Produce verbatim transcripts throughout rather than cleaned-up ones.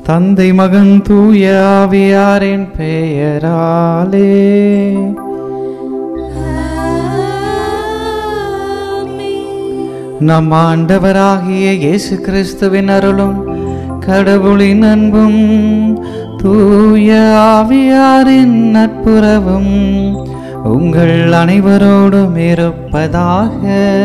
தந்தை மகன் தூய ஆவியாரின் பெயராலே. நம் ஆண்டவராகிய இயேசு கிறிஸ்துவின் அருளும் கடவுளின் அன்பும் தூய ஆவியாரின் நட்புறவும் உங்கள் அனைவரோடும் இருப்பதாக.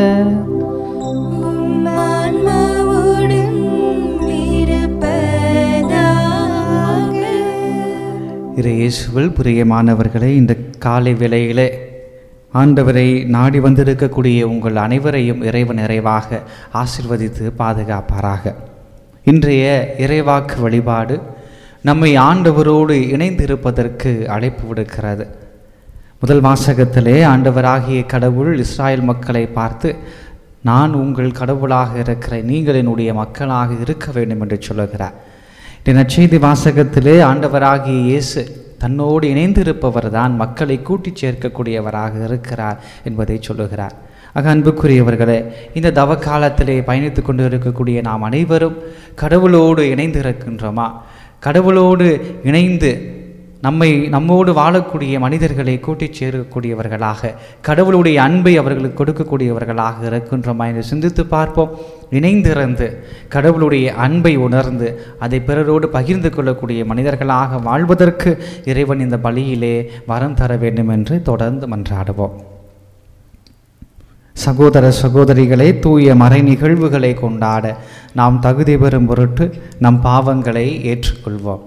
இயேசுவில் பிரியமானவர்களே, இந்த காலை வேளையிலே ஆண்டவரை நாடி வந்திருக்கக்கூடிய உங்கள் அனைவரையும் இறைவன் நிறைவாக ஆசீர்வதித்து பாதுகாப்பாராக. இன்றைய இறைவாக்கு வழிபாடு நம்மை ஆண்டவரோடு இணைந்திருப்பதற்கு அழைப்பு விடுக்கிறது. முதல் வாசகத்திலே ஆண்டவராகிய கடவுள் இஸ்ராயல் மக்களை பார்த்து, நான் உங்கள் கடவுளாக இருக்கிறேன், நீங்கள் என்னுடைய மக்களாக இருக்க வேண்டும் என்று சொல்லுகிறார். நற்செய்தி வாசகத்திலே ஆண்டவராகிய இயேசு தன்னோடு இணைந்திருப்பவர் தான் மக்களை கூட்டி சேர்க்கக்கூடியவராக இருக்கிறார் என்பதை சொல்லுகிறார். ஆக அன்புக்குரியவர்களே, இந்த தவ காலத்திலே பயணித்து கொண்டு இருக்கக்கூடிய நாம் அனைவரும் கடவுளோடு இணைந்திருக்கின்றோமா? கடவுளோடு இணைந்து நம்மை நம்மோடு வாழக்கூடிய மனிதர்களை கூட்டி சேர்க்கக்கூடியவர்களாக, கடவுளுடைய அன்பை அவர்களுக்கு கொடுக்கக்கூடியவர்களாக இருக்கின்றோமா என்று சிந்தித்து பார்ப்போம். இணைந்திருந்து கடவுளுடைய அன்பை உணர்ந்து அதை பிறரோடு பகிர்ந்து கொள்ளக்கூடிய மனிதர்களாக வாழ்வதற்கு இறைவன் இந்த பலியிலே வரம் தர வேண்டும் என்று தொடர்ந்து மன்றாடுவோம். சகோதர சகோதரிகளை, தூய மறை நிகழ்வுகளை கொண்டாட நாம் தகுதி பெறும் பொருட்டு நம் பாவங்களை ஏற்றுக்கொள்வோம்.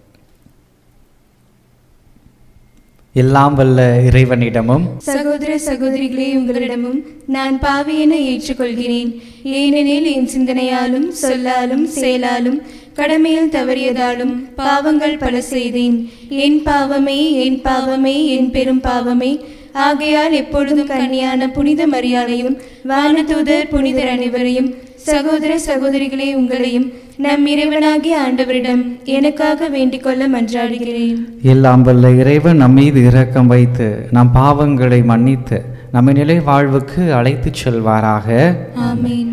எல்லாம் வல்ல இறைவனிடமும் சகோதர சகோதரிகளே உங்களிடமும் நான் பாவி என ஏற்றுக்கொள்கிறேன். ஏனெனில் என் சிந்தனையாலும் சொல்லாலும் செயலாலும் கடமையில் தவறியதாலும் பாவங்கள் பல செய்தேன். என் பாவமே என் பாவமே என் பெரும் பாவமே. ஆகையால் எப்பொழுதும் கன்னியான புனித மரியாதையும் வானதூதர் புனிதர் அனைவரையும் சகோதர சகோதரிகளே உங்களையும் நம் இறைவனாகிய ஆண்டவரிடம் எனக்காக வேண்டிக் கொள்ள மன்றாடுகிறேன். எல்லாம் வல்ல இறைவன் நம் மீது இரக்கம் வைத்து நம் பாவங்களை மன்னித்து நம்மை நிலை வாழ்வுக்கு அழைத்து செல்வாராக. ஆமீன்.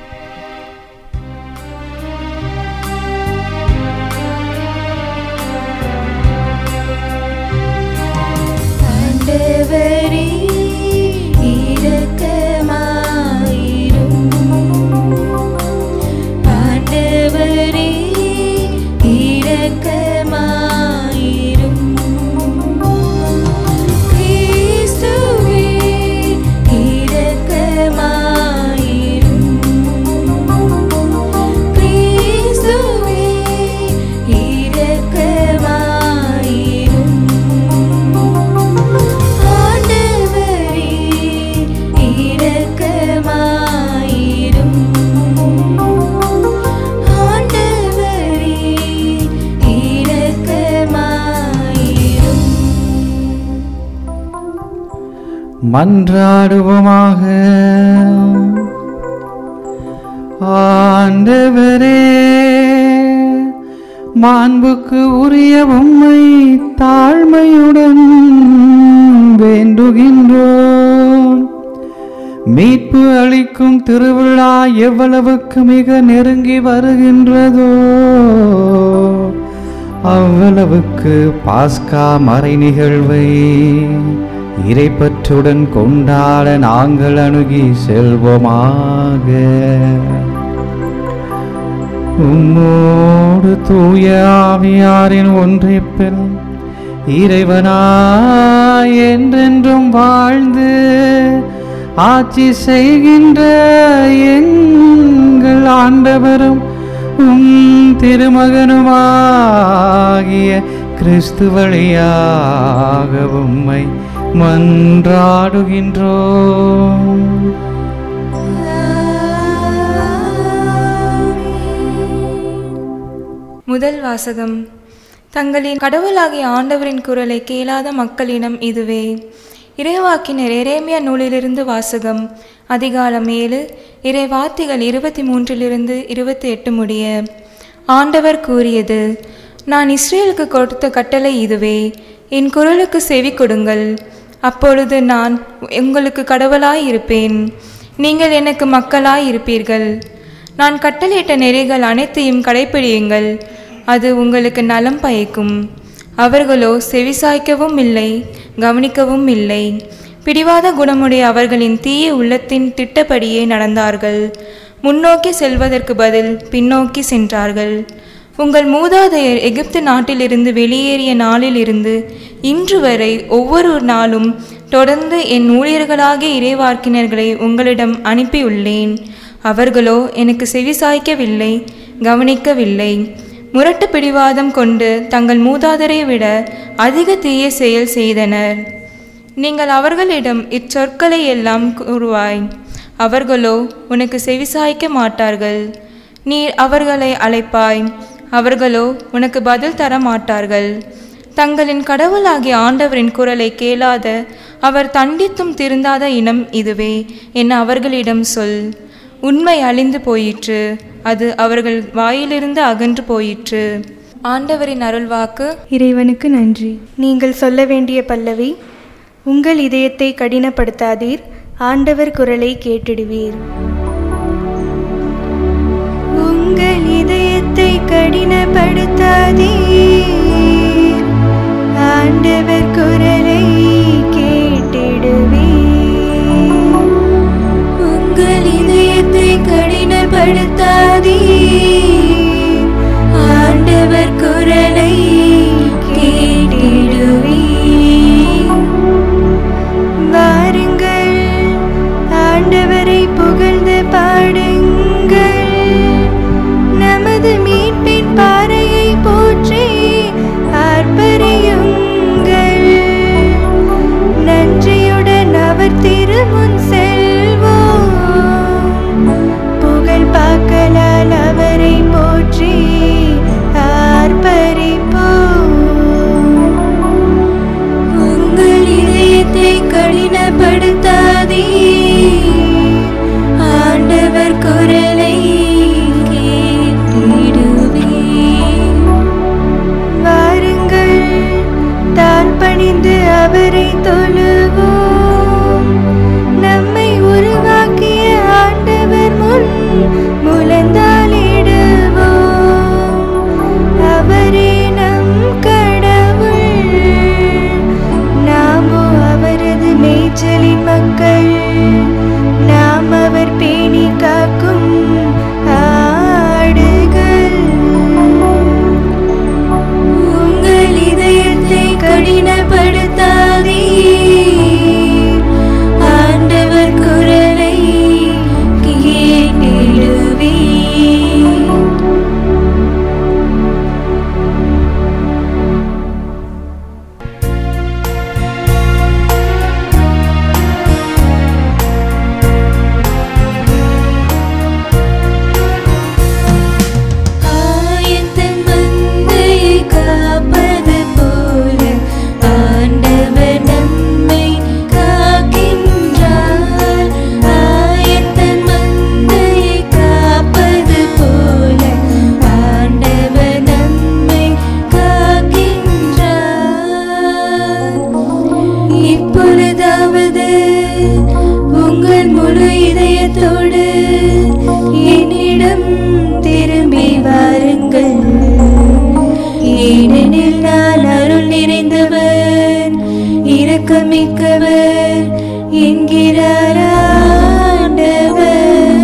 ஆண்டவரே மன்றாடுவோமாக. ஆண்டவரே, மாண்புக்கு உரிய உம்மை தாழ்மையுடன் வேண்டுகின்றோம். மீட்பு அளிக்கும் திருவிழா எவ்வளவுக்கு மிக நெருங்கி வருகின்றதோ அவ்வளவுக்கு பாஸ்கா மறை நிகழ்வை இறைப்பற்றுடன் கொண்டாட நாங்கள் அணுகி செல்வோமாக. உம்மோடு தூய ஆவியாரின் ஒன்றிப்பில் இறைவனாய் என்றென்றும் வாழ்ந்து ஆட்சி செய்கின்ற எங்கள் ஆண்டவரும் உம் திருமகனுமாகிய கிறிஸ்து வழியாக உம்மை மன்றாடுகின்றோம். முதல் வாசகம். தங்களின் கடவுளாகிய ஆண்டவரின் குரலை கேளாத மக்களினம் இதுவே. இறைவாக்கினர் எரேமியா நூலிலிருந்து வாசகம். அதிகாரம் ஏழு, இறைவார்த்தைகள் இருபத்தி மூன்றிலிருந்து இருபத்தி எட்டு முடிய. ஆண்டவர் கூறியது: நான் இஸ்ரேலுக்கு கொடுத்த கட்டளை இதுவே, என் குரலுக்கு செவி கொடுங்கள். அப்பொழுது நான் உங்களுக்கு கடவுளாய் இருப்பேன், நீங்கள் எனக்கு மக்களாய் இருப்பீர்கள். நான் கட்டளையிட்ட நெறிகள் அனைத்தையும் கடைப்பிடியுங்கள். அது உங்களுக்கு நலம் பயக்கும். அவர்களோ செவிசாய்க்கவும் இல்லை, கவனிக்கவும் இல்லை. பிடிவாத குணமுடைய அவர்களின் தீய உள்ளத்தின் திட்டப்படியே நடந்தார்கள். முன்னோக்கி செல்வதற்கு பதில் பின்னோக்கி சென்றார்கள். உங்கள் மூதாதையர் எகிப்து நாட்டிலிருந்து வெளியேறிய நாளிலிருந்து இன்று வரை ஒவ்வொரு நாளும் தொடர்ந்து என் ஊழியர்களாகிய இறைவாக்கினர்களை உங்களிடம் அனுப்பியுள்ளேன். அவர்களோ எனக்கு செவிசாய்க்கவில்லை, கவனிக்கவில்லை. முரட்டு பிடிவாதம் கொண்டு தங்கள் மூதாதையரை விட அதிக தீய செயல் செய்தனர். நீங்கள் அவர்களிடம் இச்சொற்களை எல்லாம் கூறுவாய், அவர்களோ உனக்கு செவிசாய்க்க மாட்டார்கள். நீ அவர்களை அழைப்பாய், அவர்களோ உனக்கு பதில் தர மாட்டார்கள். தங்களின் கடவுளாகிய ஆண்டவரின் குரலை கேளாத, அவர் தண்டித்தும் திருந்தாத இனம் இதுவே என அவர்களிடம் சொல். உண்மை அழிந்து போயிற்று, அது அவர்கள் வாயிலிருந்து அகன்று போயிற்று. ஆண்டவரின் அருள்வாக்கு. இறைவனுக்கு நன்றி. நீங்கள் சொல்ல வேண்டிய பல்லவி: உங்கள் இதயத்தை கடினப்படுத்தாதீர், ஆண்டவர் குரலை கேட்டிடுவீர். உங்கள் இதயத்தை கடினப்படுத்தாதீர், ஆண்டவர் குரலை கேட்டிடுவீர். உங்கள் இதயத்தை கடினப்படுத்தாதீர், ஆண்டவர் குரலை கேட்டிடுவீர். வாருங்கள், ஆண்டவரை புகழ்ந்து பாடுங்கள். நமது மீட்பின் பாறையை போற்றி ஆர்ப்பரியுங்கள். நன்றியுடன் அவர் திருமுன் செல்வோம், புகழ் பாக்கலால் அவரை போற்றி ஆர்ப்பரிப்போம். உங்கள் இதயத்தை கடினப்படுத்தாதீர், ஆண்டவர் குரலை பணிந்து அவரை தொழுவோம். நம்மை உருவாக்கிய ஆண்டவர் முன் முழந்தாளிடுவோம். அவரே நம் கடவுள், நாமோ அவரது மேய்ச்சலின் மக்கள். நாம் அவர் பேணி காக்கும் ஆடுகள். உங்கள் இதயத்தை கடினப்படுத்தாதீர், ஆண்டவர் குரலை கேட்டிடுவீர். ஆயத்தன் மந்தையை காப்பது போல ஆண்டவர் நம்மை காக்கின்றார். ஆயத்தன் மந்தையை காப்பது போல ஆண்டவர் நம்மை காக்கின்றார். இப்பொழுதாவது உங்கள் முழு இதயத்தோடு என்னிடம் திரும்பி வாருங்கள், ஏனெனில் நான் அருள் நிறைந்தவர், இரக்கமிக்கவர் என்கிறார் ஆண்டவர்.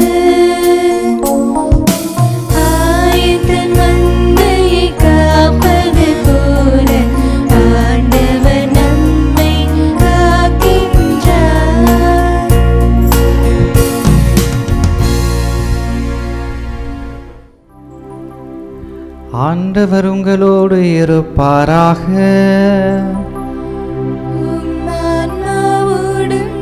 ஆயத்தன் மந்தையை காப்பது போல ஆண்டவர் நம்மை காக்கின்றார். ஆண்டவர் உங்களோடு இருப்பாராக. உம் ஆன்மாவோடும்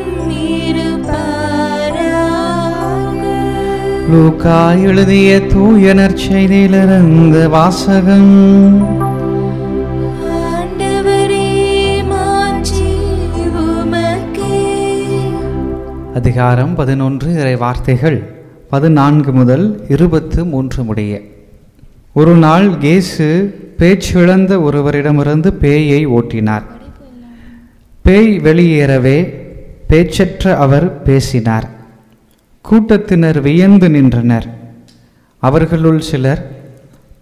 இருப்பாராக. லூக்கா எழுதிய தூய நற்செய்தியிலிருந்து வாசகம். ஆண்டவரே, மாட்சி உமக்கே. அதிகாரம் பதினொன்று. இறை வார்த்தைகள் பதினான்கு முதல் இருபத்து மூன்று முடிய. ஒரு நாள் இயேசு பேச்சிழந்த ஒருவரிடமிருந்து பேயை ஓட்டினார். பேய் வெளியேறவே பேச்சற்ற அவர் பேசினார். கூட்டத்தினர் வியந்து நின்றனர். அவர்களுள் சிலர்,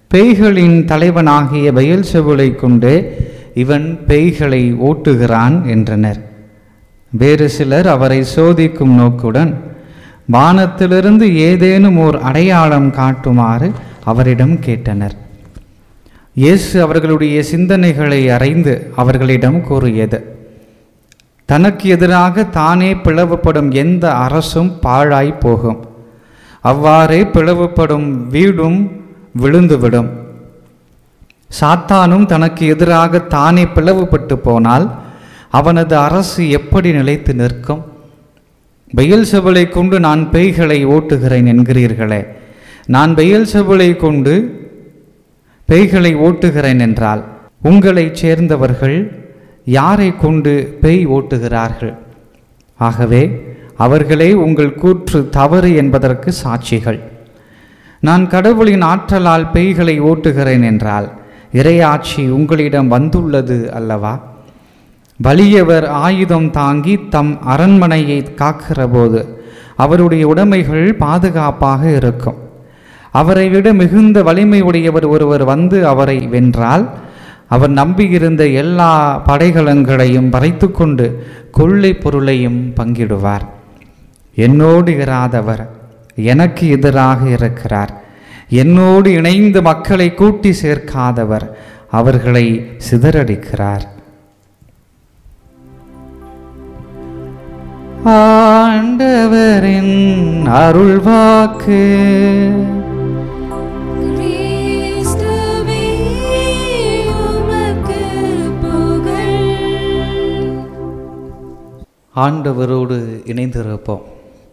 பேய்களின் தலைவனாகிய பெயல்செபூலை கொண்டு இவன் பேய்களை ஓட்டுகிறான் என்றனர். வேறு சிலர் அவரை சோதிக்கும் நோக்குடன் வானத்திலிருந்து ஏதேனும் ஓர் அடையாளம் காட்டுமாறு அவரிடம் கேட்டனர். இயேசு அவர்களுடைய சிந்தனைகளை அறிந்து அவர்களிடம் கூறியது, தனக்கு எதிராக தானே பிளவுபடும் எந்த அரசும் பாழாய் போகும். அவ்வாறே பிளவுபடும் வீடும் விழுந்துவிடும். சாத்தானும் தனக்கு எதிராக தானே பிளவுபட்டு போனால் அவனது அரசு எப்படி நிலைத்து நிற்கும்? பெயல்செபூலை கொண்டு நான் பேய்களை ஓட்டுகிறேன் என்கிறீர்களே, நான் பெயல்செபூலை கொண்டு பேய்களை ஓட்டுகிறேன் என்றால் உங்களைச் சேர்ந்தவர்கள் யாரை கொண்டு பேய் ஓட்டுகிறார்கள்? ஆகவே அவர்களே உங்கள் கூற்று தவறு என்பதற்கு சாட்சிகள். நான் கடவுளின் ஆற்றலால் பேய்களை ஓட்டுகிறேன் என்றால் இறையாட்சி உங்களிடம் வந்துள்ளது அல்லவா? வலியவர் ஆயுதம் தாங்கி தம் அரண்மனையை காக்கிற போது அவருடைய உடைமைகள் பாதுகாப்பாக இருக்கும். அவரை விட மிகுந்த வலிமை உடையவர் ஒருவர் வந்து அவரை வென்றால் அவர் நம்பியிருந்த எல்லா படைகலங்களையும் பறைத்து கொண்டு கொள்ளை பொருளையும் பங்கிடுவார். என்னோடு இராதவர் எனக்கு எதிராக இருக்கிறார். என்னோடு இணைந்து மக்களை கூட்டி சேர்க்காதவர் அவர்களை சிதறடிக்கிறார். ஆண்டவரின் அருள்வாக்கு. ஆண்டவரோடு இணைந்திருப்போம்.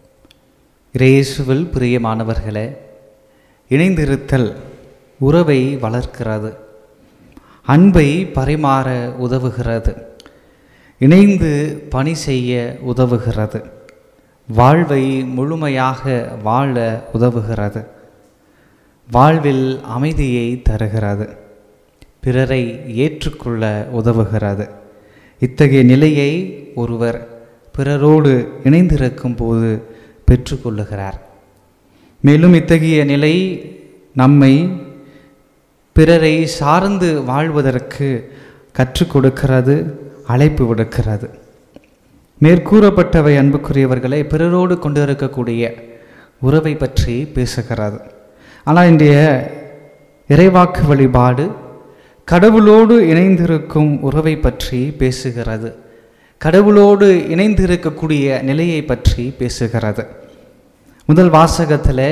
இயேசுவில் பிரியமானவர்களே, இணைந்திருத்தல் உறவை வளர்க்கிறது, அன்பை பரிமாற உதவுகிறது, இணைந்து பணி செய்ய உதவுகிறது, வாழ்வை முழுமையாக வாழ உதவுகிறது, வாழ்வில் அமைதியை தருகிறது, பிறரை ஏற்றுக்கொள்ள உதவுகிறது. இத்தகைய நிலையை ஒருவர் பிறரோடு இணைந்திருக்கும் போது பெற்றுக்கொள்ளுகிறார். மேலும் இத்தகைய நிலை நம்மை பிறரை சார்ந்து வாழ்வதற்கு கற்றுக் கொடுக்கிறது, அழைப்பு விடுக்கிறது. மேற்கூறப்பட்டவை அன்புக்குரியவர்களை பிறரோடு கொண்டு இருக்கக்கூடிய உறவை பற்றி பேசுகிறது. ஆனால் இன்றைய இறைவாக்கு வழிபாடு கடவுளோடு இணைந்திருக்கும் உறவை பற்றி பேசுகிறது, கடவுளோடு இணைந்திருக்கக்கூடிய நிலையை பற்றி பேசுகிறது. முதல் வாசகத்தில்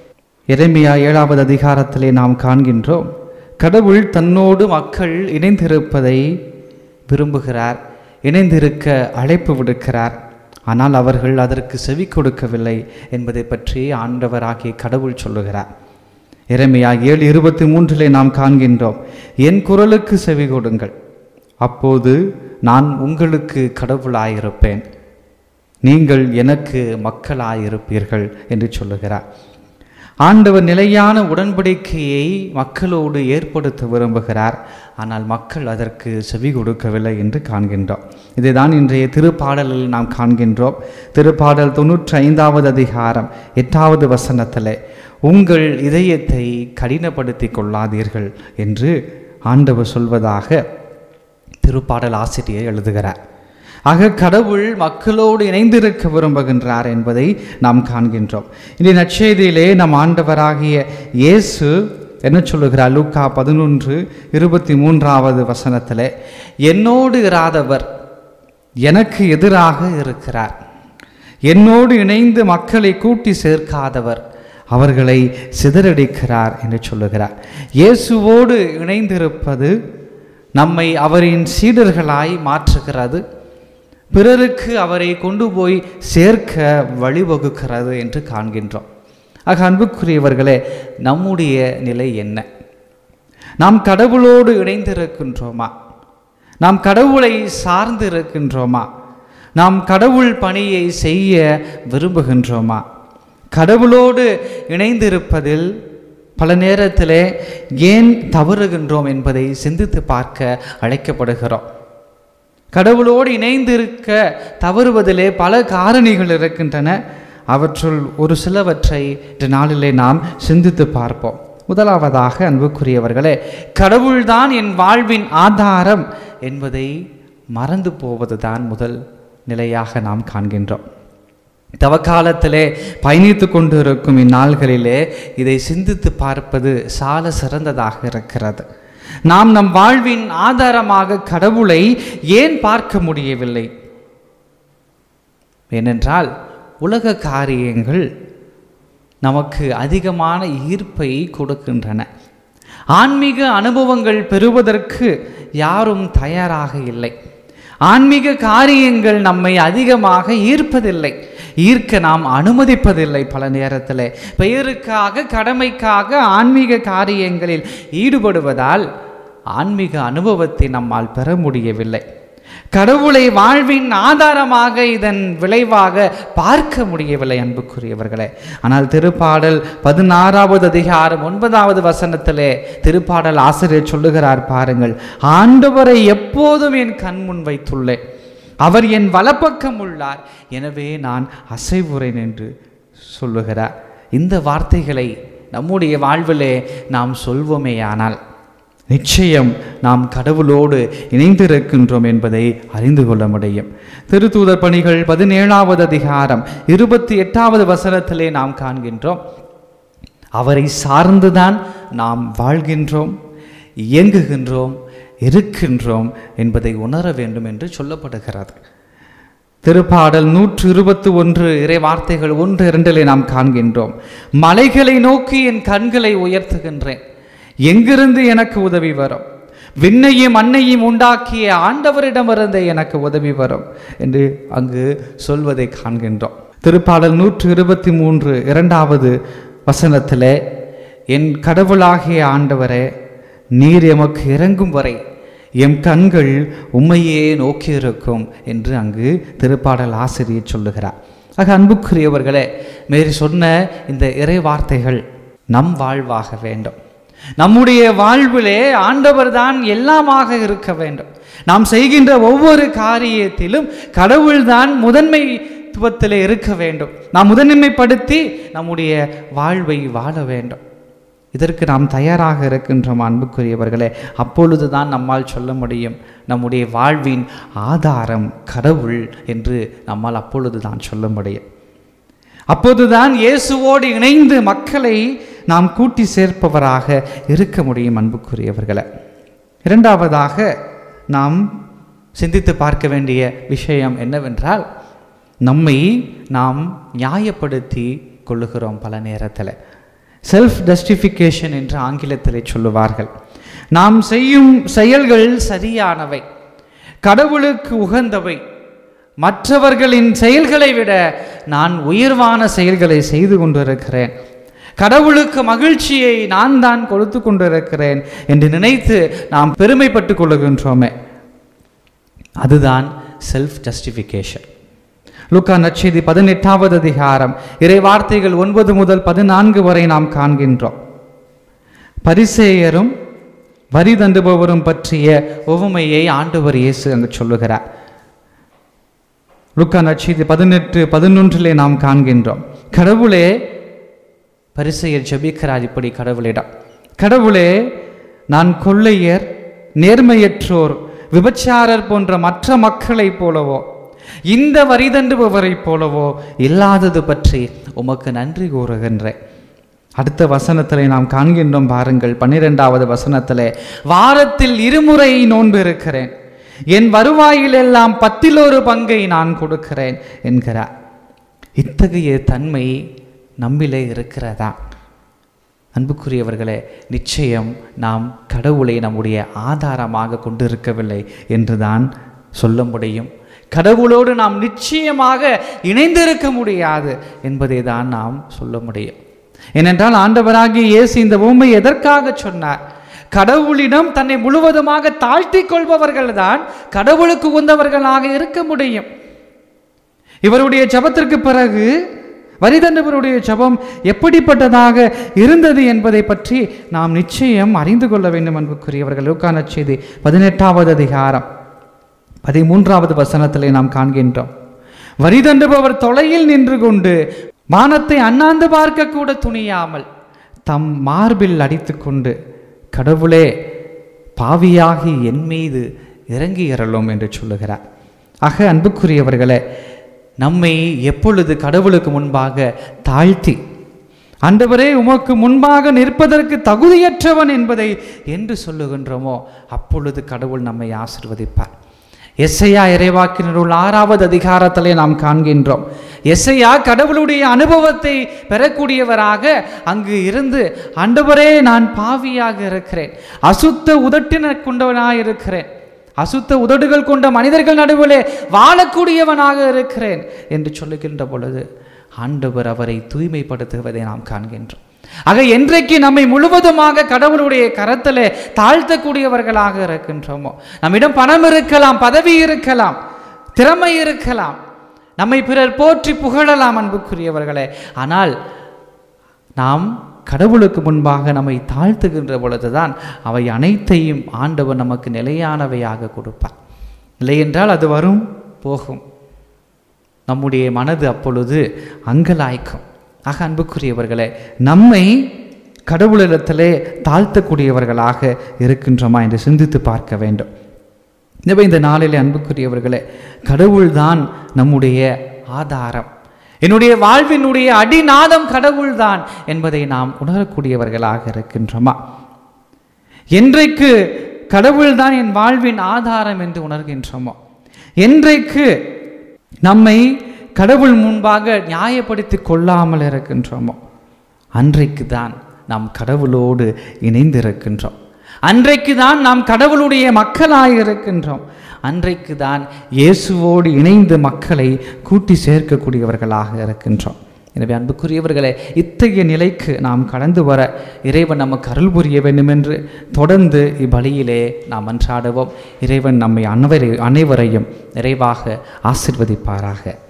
எரேமியா ஏழாவது அதிகாரத்திலே நாம் காண்கின்றோம், கடவுள் தன்னோடு மக்கள் இணைந்திருப்பதை விரும்புகிறார், இணைந்திருக்க அழைப்பு விடுக்கிறார். ஆனால் அவர்கள் அதற்கு செவி கொடுக்கவில்லை என்பதை பற்றி ஆண்டவராகிய கடவுள் சொல்லுகிறார். எரேமியா ஏழு இருபத்தி மூன்றிலே நாம் காண்கின்றோம், என் குரலுக்கு செவி கொடுங்கள், அப்போது நான் உங்களுக்கு கடவுளாயிருப்பேன், நீங்கள் எனக்கு மக்களாயிருப்பீர்கள் என்று சொல்லுகிறார். ஆண்டவர் நிலையான உடன்படிக்கையை மக்களோடு ஏற்படுத்த விரும்புகிறார். ஆனால் மக்கள் அதற்கு செவி கொடுக்கவில்லை என்று காண்கின்றோம். இதை தான் இன்றைய திருப்பாடலில் நாம் காண்கின்றோம். திருப்பாடல் தொன்னூற்றி ஐந்தாவது அதிகாரம் எட்டாவது வசனத்தில், உங்கள் இதயத்தை கடினப்படுத்தி கொள்ளாதீர்கள் என்று ஆண்டவர் சொல்வதாக திருப்பாடல் ஆசிரியர் எழுதுகிறார். ஆக கடவுள் மக்களோடு இணைந்திருக்க விரும்புகின்றார் என்பதை நாம் காண்கின்றோம். இந்த நற்செய்தியிலே நம் ஆண்டவராகிய இயேசு என்ன சொல்லுகிறார்? லூக்கா பதினொன்று இருபத்தி மூன்றாவது வசனத்தில், என்னோடு இராதவர் எனக்கு எதிராக இருக்கிறார், என்னோடு இணைந்து மக்களை கூட்டி சேர்க்காதவர் அவர்களை சிதறடிக்கிறார் என்று சொல்லுகிறார். இயேசுவோடு இணைந்திருப்பது நம்மை அவரின் சீடர்களாய் மாற்றுகிறது, பிறருக்கு அவரை கொண்டு போய் சேர்க்க வழிவகுக்கிறது என்று காண்கின்றோம். ஆக அன்புக்குரியவர்களே, நம்முடைய நிலை என்ன? நாம் கடவுளோடு இணைந்திருக்கின்றோமா? நாம் கடவுளை சார்ந்து இருக்கின்றோமா? நாம் கடவுள் பணியை செய்ய விரும்புகின்றோமா? கடவுளோடு இணைந்திருப்பதில் பல நேரத்திலே ஏன் தவறுகின்றோம் என்பதை சிந்தித்து பார்க்க அழைக்கப்படுகிறோம். கடவுளோடு இணைந்திருக்க தவறுவதிலே பல காரணிகள் இருக்கின்றன. அவற்றுள் ஒரு சிலவற்றை இந்த நாளிலே நாம் சிந்தித்து பார்ப்போம். முதலாவதாக அன்புக்குரியவர்களே, கடவுள்தான் என் வாழ்வின் ஆதாரம் என்பதை மறந்து போவதுதான் முதல் நிலையாக நாம் காண்கின்றோம். தவக்காலத்திலே பயணித்து கொண்டிருக்கும் இந்நாள்களிலே இதை சிந்தித்து பார்ப்பது சால சிறந்ததாக இருக்கிறது. நாம் நம் வாழ்வின் ஆதாரமாக கடவுளை ஏன் பார்க்க முடியவில்லை? ஏனென்றால் உலக காரியங்கள் நமக்கு அதிகமான ஈர்ப்பை கொடுக்கின்றன. ஆன்மீக அனுபவங்கள் பெறுவதற்கு யாரும் தயாராக இல்லை. ஆன்மீக காரியங்கள் நம்மை அதிகமாக ஈர்ப்பதில்லை, ஈர்க்க நாம் அனுமதிப்பதில்லை. பல நேரத்தில் பெயருக்காக கடமைக்காக ஆன்மீக காரியங்களில் ஈடுபடுவதால் ஆன்மீக அனுபவத்தை நம்மால் பெற முடியவில்லை. கடவுளை வாழ்வின் ஆதாரமாக இதன் விளைவாக பார்க்க முடியவில்லை அன்புக்குரியவர்களே. ஆனால் திருப்பாடல் பதினாறாவது அதிகாரம் ஒன்பதாவது வசனத்திலே திருப்பாடல் ஆசிரியர் சொல்லுகிறார் பாருங்கள், ஆண்டவரை எப்போதும் என் கண் முன் வைத்துள்ளேன், அவர் என் வலப்பக்கம் உள்ளார், எனவே நான் அசைவுறேன் என்று சொல்லுகிறார். இந்த வார்த்தைகளை நம்முடைய வாழ்விலே நாம் சொல்வோமேயானால் நிச்சயம் நாம் கடவுளோடு இணைந்திருக்கின்றோம் என்பதை அறிந்து கொள்ள முடியும். திருத்தூதர் பணிகள் பதினேழாவது அதிகாரம் இருபத்தி எட்டாவது வசனத்திலே நாம் காண்கின்றோம், அவரை சார்ந்துதான் நாம் வாழ்கின்றோம், இயங்குகின்றோம், இருக்கின்றோம் என்பதை உணர வேண்டும் என்று சொல்லப்படுகிறது. திருப்பாடல் நூற்று இருபத்தி ஒன்று இறை வார்த்தைகள் ஒன்று இரண்டிலே நாம் காண்கின்றோம், மலைகளை நோக்கி என் கண்களை உயர்த்துகின்றேன், எங்கிருந்து எனக்கு உதவி வரும்? விண்ணையும் மண்ணையும் உண்டாக்கிய ஆண்டவரிடமிருந்தே எனக்கு உதவி வரும் என்று அங்கு சொல்வதை காண்கின்றோம். திருப்பாடல் நூற்று இருபத்தி மூன்று இரண்டாவது வசனத்திலே, என் கடவுளாகிய ஆண்டவரே, நீர் எமக்கு இறங்கும் வரை எம் கண்கள் உம்மையே நோக்கியிருக்கும் என்று அங்கு திருப்பாடல் ஆசிரியர் சொல்லுகிறார். ஆக அன்புக்குரியவர்களே, மேரி சொன்ன இந்த இறை வார்த்தைகள் நம் வாழ்வாக வேண்டும். நம்முடைய வாழ்விலே ஆண்டவர் தான் எல்லாமாக இருக்க வேண்டும். நாம் செய்கின்ற ஒவ்வொரு காரியத்திலும் கடவுள்தான் முதன்மைத்துவத்திலே இருக்க வேண்டும். நாம் முதன்மைப்படுத்தி நம்முடைய வாழ்வை வாழ வேண்டும். இதற்கு நாம் தயாராக இருக்கின்றோம் அன்புக்குரியவர்களே. அப்பொழுதுதான் நம்மால் சொல்ல முடியும், நம்முடைய வாழ்வின் ஆதாரம் கடவுள் என்று நம்மால் அப்பொழுதுதான் சொல்ல முடியும். அப்போதுதான் இயேசுவோடு இணைந்து மக்களை நாம் கூட்டி சேர்ப்பவராக இருக்க முடியும் அன்புக்குரியவர்களே. இரண்டாவதாக நாம் சிந்தித்து பார்க்க வேண்டிய விஷயம் என்னவென்றால், நம்மை நாம் நியாயப்படுத்தி கொள்ளுகிறோம். பல நேரத்தில் செல்ஃப் ஜஸ்டிஃபிகேஷன் என்று ஆங்கிலத்திலே சொல்லுவார்கள். நாம் செய்யும் செயல்கள் சரியானவை, கடவுளுக்கு உகந்தவை, மற்றவர்களின் செயல்களை விட நான் உயர்வான செயல்களை செய்து கொண்டிருக்கிறேன், கடவுளுக்கு மகிழ்ச்சியை நான் தான் கொடுத்து கொண்டிருக்கிறேன் என்று நினைத்து நாம் பெருமைப்பட்டு கொள்ளுகின்றோமே, அதுதான் செல்ஃப் ஜஸ்டிஃபிகேஷன். லூக்கா நற்செய்தி பதினெட்டாவது அதிகாரம் இறை வார்த்தைகள் ஒன்பது முதல் பதினான்கு வரை நாம் காண்கின்றோம். பரிசேயரும் வரி தண்டுபவரும் பற்றிய உவமையை ஆண்டவர் இயேசு அங்கு சொல்லுகிறார். லூக்கா நற்செய்தி பதினெட்டு பதினொன்றிலே நாம் காண்கின்றோம், கடவுளே, பரிசேயர் ஜெபிக்கிறார் இப்படி கடவுளிடம், கடவுளே, நான் கொள்ளையர், நேர்மையற்றோர், விபச்சாரர் போன்ற மற்ற மக்களைப் போலவோ இந்த வரி தண்டுபவரைப் போலவோ இல்லாதது பற்றி உமக்கு நன்றி கூறுகின்றேன். அடுத்த வசனத்திலே நாம் காண்கின்றோம் பாருங்கள், பன்னிரெண்டாவது வசனத்திலே, வாரத்தில் இருமுறை நோன்பு இருக்கிறேன், என் வருவாயில் எல்லாம் பத்தில் ஒரு பங்கை நான் கொடுக்கிறேன் என்கிறார். இத்தகைய தன்மை நம்மிலே இருக்கிறதா? அன்புக்குரியவர்களே, நிச்சயம் நாம் கடவுளை நம்முடைய ஆதாரமாக கொண்டிருக்கவில்லை என்றுதான் சொல்ல முடியும். கடவுளோடு நாம் நிச்சயமாக இணைந்திருக்க முடியாது என்பதை தான் நாம் சொல்ல முடியும். ஏனென்றால் ஆண்டவராகிய இயேசு இந்த உவமையை எதற்காக சொன்னார்? கடவுளிடம் தன்னை முழுவதுமாக தாழ்த்தி கொள்பவர்கள் தான் கடவுளுக்கு உகந்தவர்களாக இருக்க முடியும். இவருடைய ஜபத்திற்கு பிறகு வரிதண்டவருடைய ஜபம் எப்படிப்பட்டதாக இருந்தது என்பதை பற்றி நாம் நிச்சயம் அறிந்து கொள்ள வேண்டும் அன்புக்குரியவர்கள். லூக்கா நற்செய்தி பதினெட்டாவது அதிகாரம் பதிமூன்றாவது வசனத்திலே நாம் காண்கின்றோம், வரிதண்டுபவர் தொலையில் நின்று கொண்டு வானத்தை அண்ணாந்து பார்க்க கூட துணியாமல் தம் மார்பில் அடித்து கொண்டு கடவுளே பாவியாகி என் மீது இறங்கி இறலும் என்று சொல்லுகிறார். ஆக அன்புக்குரியவர்களே, நம்மை எப்பொழுது கடவுளுக்கு முன்பாக தாழ்த்தி ஆண்டவரே உமக்கு முன்பாக நிற்பதற்கு தகுதியற்றவன் என்பதை என்று சொல்லுகின்றோமோ அப்பொழுது கடவுள் நம்மை ஆசீர்வதிப்பார். எசையா இறைவாக்கினருள் ஆறாவது அதிகாரத்திலே நாம் காண்கின்றோம். எசையா கடவுளுடைய அனுபவத்தை பெறக்கூடியவராக அங்கு இருந்து, ஆண்டவரே நான் பாவியாக இருக்கிறேன், அசுத்த உதட்டின கொண்டவனாக இருக்கிறேன், அசுத்த உதடுகள் கொண்ட மனிதர்கள் நடுவிலே வாழக்கூடியவனாக இருக்கிறேன் என்று சொல்லுகின்ற பொழுது ஆண்டவர் அவரை தூய்மைப்படுத்துவதை நாம் காண்கின்றோம். ஆக என்றைக்கு நம்மை முழுவதுமாக கடவுளுடைய கரத்திலே தாழ்த்தக்கூடியவர்களாக இருக்கின்றோமோ, நம்மிடம் பணம் இருக்கலாம், பதவி இருக்கலாம், திறமை இருக்கலாம், நம்மை பிறர் போற்றி புகழலாம் அன்புக்குரியவர்களே, ஆனால் நாம் கடவுளுக்கு முன்பாக நம்மை தாழ்த்துகின்ற பொழுதுதான் அவை அனைத்தையும் ஆண்டவர் நமக்கு நிலையானவையாக கொடுப்பார். இல்லை என்றால் அது வரும் போகும், நம்முடைய மனது அப்பொழுது அங்கலாய்க்கும். ஆக அன்புக்குரியவர்களே, நம்மை கடவுளிடத்திலே தாழ்த்தக்கூடியவர்களாக இருக்கின்றோமா என்று சிந்தித்து பார்க்க வேண்டும். எனவே இந்த நாளிலே அன்புக்குரியவர்களே, கடவுள்தான் நம்முடைய ஆதாரம், என்னுடைய வாழ்வினுடைய அடிநாதம் கடவுள்தான் என்பதை நாம் உணரக்கூடியவர்களாக இருக்கின்றோமா? என்றைக்கு கடவுள்தான் என் வாழ்வின் ஆதாரம் என்று உணர்கின்றோமோ, என்றைக்கு நம்மை கடவுள் முன்பாக நியாயப்படுத்தி கொள்ளாமல் இருக்கின்றோமோ, அன்றைக்கு தான் நாம் கடவுளோடு இணைந்திருக்கின்றோம், அன்றைக்கு தான் நாம் கடவுளுடைய மக்களாக இருக்கின்றோம், அன்றைக்கு தான் இயேசுவோடு இணைந்து மக்களை கூட்டி சேர்க்கக்கூடியவர்களாக இருக்கின்றோம். எனவே அன்புக்குரியவர்களே, இத்தகைய நிலைக்கு நாம் கடந்து வர இறைவன் நமக்கு அருள் புரிய வேண்டும் என்று தொடர்ந்து இப்பலியிலே நாம் மன்றாடுவோம். இறைவன் நம்மை அனைவரை அனைவரையும் நிறைவாக ஆசீர்வதிப்பாராக.